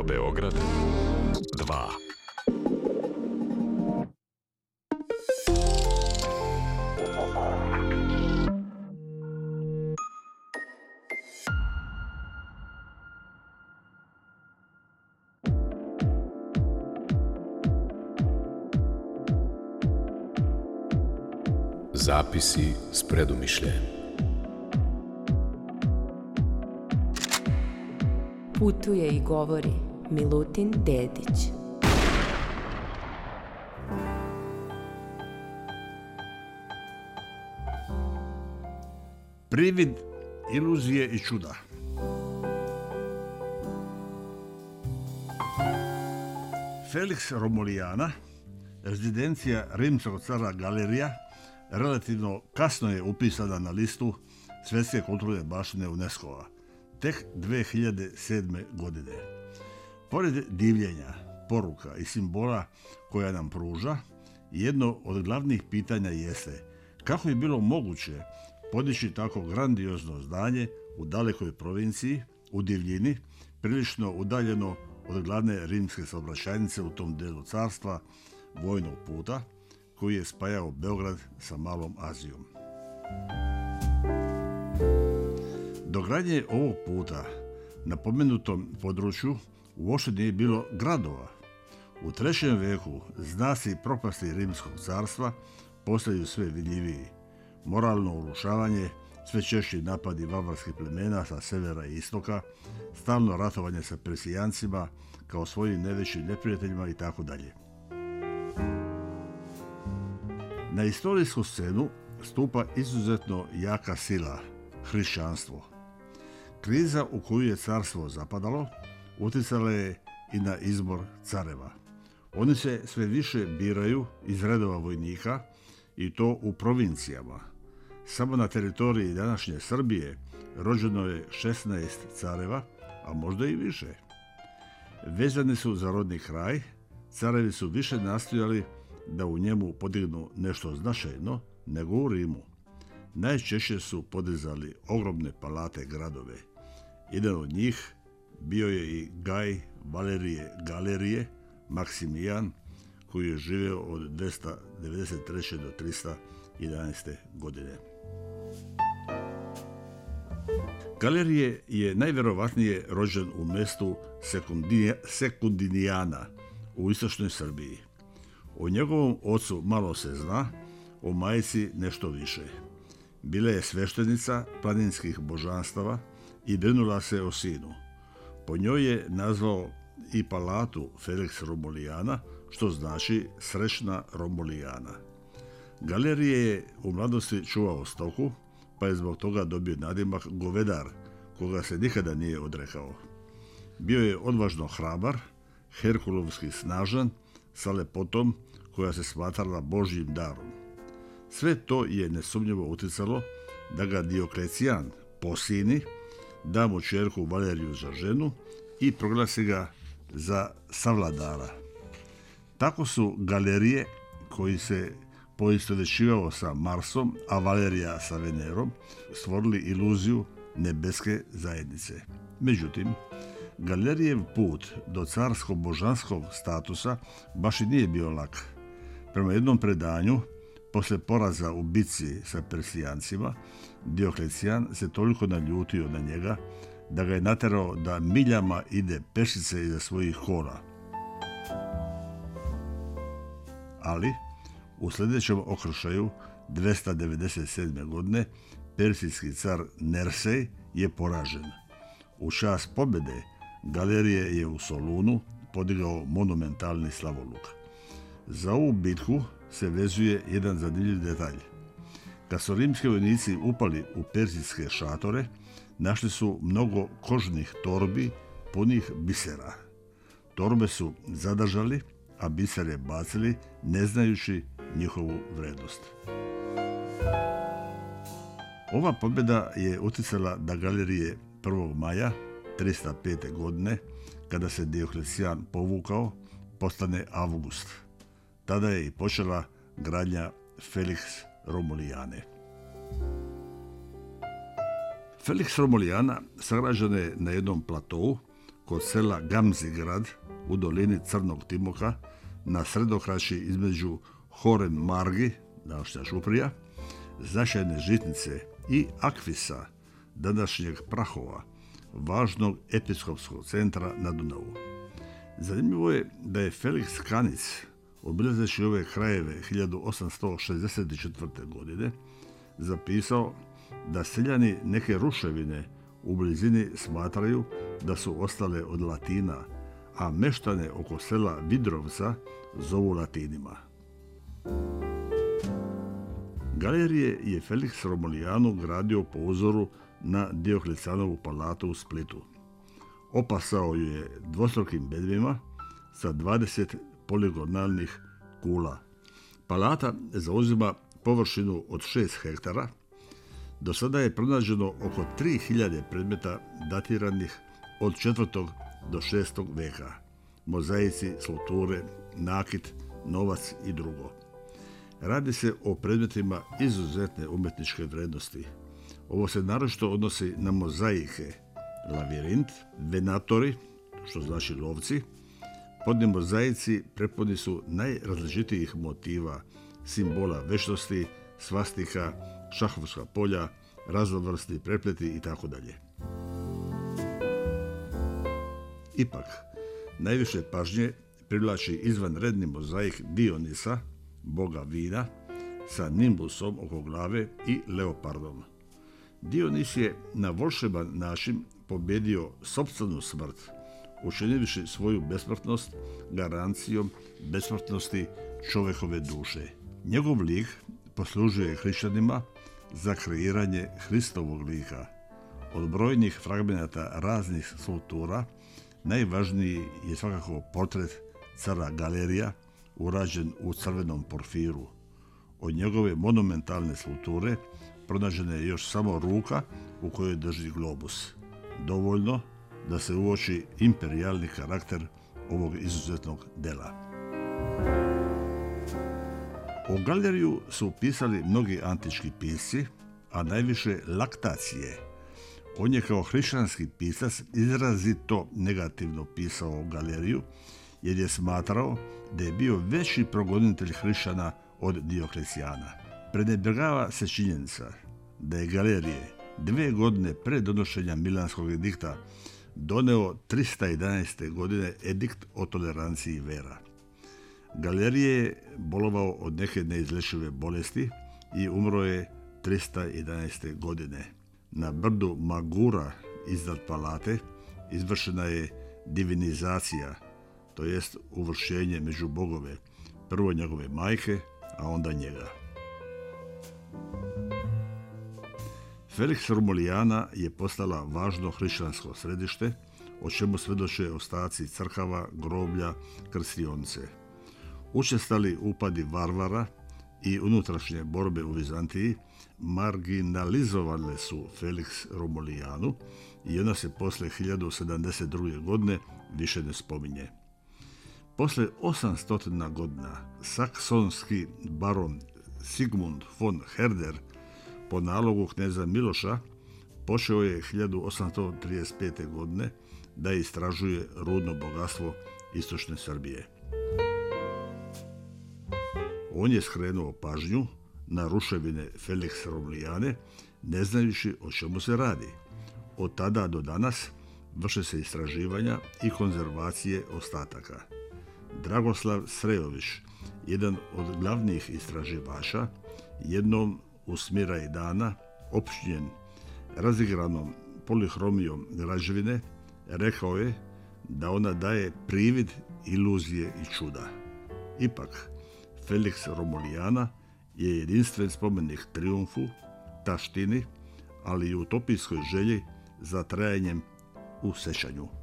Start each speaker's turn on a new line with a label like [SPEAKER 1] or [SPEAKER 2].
[SPEAKER 1] Beograd 2.
[SPEAKER 2] Zapisi s predumišljajem.
[SPEAKER 3] Putuje i govori Milutin Dedić.
[SPEAKER 4] Privid, iluzije i čuda. Felix Romulijana, rezidencija rimskog cara Galerija, relativno kasno je upisana na listu svjetske kulturne baštine UNESCO-a, tek 2007. godine. Pored divljenja, poruka i simbola koja nam pruža, jedno od glavnih pitanja jeste kako je bilo moguće podići tako grandiozno zdanje u dalekoj provinciji, u divljini, prilično udaljeno od glavne rimske saobraćajnice u tom delu carstva, vojnog puta, koji je spajao Beograd sa Malom Azijom. Do gradnje ovog puta na pomenutom području uopšte nije bilo gradova. U 3. veku znaci propasti Rimskog carstva postaju sve vidljiviji. Moralno urušavanje, sve češći napadi varvarskih plemena sa severa i istoka, stalno ratovanje sa Persijancima kao svojim najvećim neprijateljima itd. Na istorijsku scenu stupa izuzetno jaka sila, hrišćanstvo. Kriza u koju je carstvo zapadalo utjecala je i na izbor careva. Oni se sve više biraju iz redova vojnika i to u provincijama. Samo na teritoriji današnje Srbije rođeno je 16 careva, a možda i više. Vezani su za rodni kraj, carevi su više nastojali da u njemu podignu nešto značajno nego u Rimu. Najčešće su podizali ogromne palate gradove. Jedan od njih bio je i Gaj Valerije Galerije, Maksimijan, koji je živio od 293. do 311. godine. Galerije je najvjerovatnije rođen u mjestu Sekundinijana u istočnoj Srbiji. O njegovom ocu malo se zna, o majci nešto više. Bila je sveštenica planinskih božanstava i brinula se o sinu. Po njoj je nazvao i palatu Felix Romulijana, što znači srećna Romulijana. Galerije je u mladosti čuvao stoku, pa je zbog toga dobio nadimak govedar, koga se nikada nije odrekao. Bio je odvažno hrabar, herkulovski snažan, sa lepotom koja se smatrala Božjim darom. Sve to je nesumnjivo utjecalo da ga Dioklecijan posini, da mu ćerku Valeriju za ženu i proglasi ga za savladara. Tako su Galerije, koji se poistovjećivao sa Marsom, a Valerija sa Venerom, stvorili iluziju nebeske zajednice. Međutim, Galerijev put do carsko-božanskog statusa baš i nije bio lak. Prema jednom predanju, posle poraza u bitci sa Persijancima, Dioklecijan se toliko naljutio na njega da ga je naterao da miljama ide pešice iza svojih kola. Ali, u sljedećem okršaju 297. godine persijski car Nersej je poražen. U čast pobjede Galerije je u Solunu podigao monumentalni slavoluk. Za ovu bitku se vezuje jedan zanimljiv detalj. Kad su rimski vojnici upali u persijske šatore, našli su mnogo kožnih torbi punih bisera. Torbe su zadržali, a bisere bacili, ne znajući njihovu vrednost. Ova pobjeda je utjecala da Galerije 1. maja 305. godine, kada se Dioklecijan povukao, postane Avgust. Tada je i počela gradnja Felix Romulijane. Felix Romulijana sagrađen je na jednom platovu kod sela Gamzigrad u dolini Crnog Timoka na sredokraći između Horen Margi, današnja Šuprija, značajne žitnice i Akvisa, današnjeg Prahova, važnog episkopskog centra na Dunavu. Zanimljivo je da je Felix Kanic, obilazeći ove krajeve 1864. godine, zapisao da seljani neke ruševine u blizini smatraju da su ostale od Latina, a meštane oko sela Vidrovca zovu Latinima. Galerije je Felix Romulijanu gradio po uzoru na Dioklecijanovu palatu u Splitu. Opasao ju je dvostrukim bedvima sa 20 poligonalnih kula. Palata zauzima površinu od 6 hektara. Do sada je pronađeno oko 3000 predmeta datiranih od 4. do 6. veka. Mozaici, skulpture, nakit, novac i drugo. Radi se o predmetima izuzetne umjetničke vrijednosti. Ovo se naročito odnosi na mozaike, lavirint, venatori, što znači lovci. Podni mozaici prepuni su najrazličitijih motiva, simbola večnosti, svastika, šahovska polja, raznovrsni prepleti itd. Ipak, najviše pažnje privlači izvanredni mozaik Dionisa, boga vina, sa nimbusom oko glave i leopardom. Dionis je na volšeban način pobjedio sopstvenu smrt, učinivši svoju besmrtnost garancijom besmrtnosti čovjekove duše. Njegov lik poslužuje hrišćanima za kreiranje Hristovog lika. Od brojnih fragmenata raznih skulptura najvažniji je svakako portret cara Galerija, urađen u crvenom porfiru. Od njegove monumentalne skulpture pronađena je još samo ruka u kojoj drži globus. Dovoljno da se uoči imperijalni karakter ovog izuzetnog dela. O Galeriju su pisali mnogi antički pisci, a najviše Laktacije. On je kao hrišćanski pisac izrazito negativno pisao o Galeriju, jer je smatrao da je bio veći progonitelj hrišćana od Dioklecijana. Prenebregava se činjenica da je Galerije 2 godine pre donošenja Milanskog edikta doneo 311. godine edikt o toleranciji vera. Galerije je bolovao od neke neizlečive bolesti i umro je 311. godine. Na brdu Magura iznad palate izvršena je divinizacija, to jest uvršenje među bogove, prvo njegove majke, a onda njega. Felix Romulijana je postala važno hrišćansko središte, o čemu svjedoče ostaci crkava, groblja, krstionice. Učestali upadi varvara i unutrašnje borbe u Vizantiji marginalizovale su Felix Romulijanu i ona se posle 1072. godine više ne spominje. Posle 800 godina saksonski baron Sigmund von Herder po nalogu kneza Miloša počeo je 1835. godine da istražuje rudno bogatstvo istočne Srbije. On je skrenuo pažnju na ruševine Felix Romulijane, ne znajući o čemu se radi. Od tada do danas vrše se istraživanja i konzervacije ostataka. Dragoslav Srejović, jedan od glavnih istraživača, jednom u smiraj dana, opšnjen razigranom polihromijom građevine, rekao je da ona daje privid iluzije i čuda. Ipak, Felix Romulijana je jedinstven spomenik trijumfu, taštini, ali i utopijskoj želji za trajanjem u sećanju.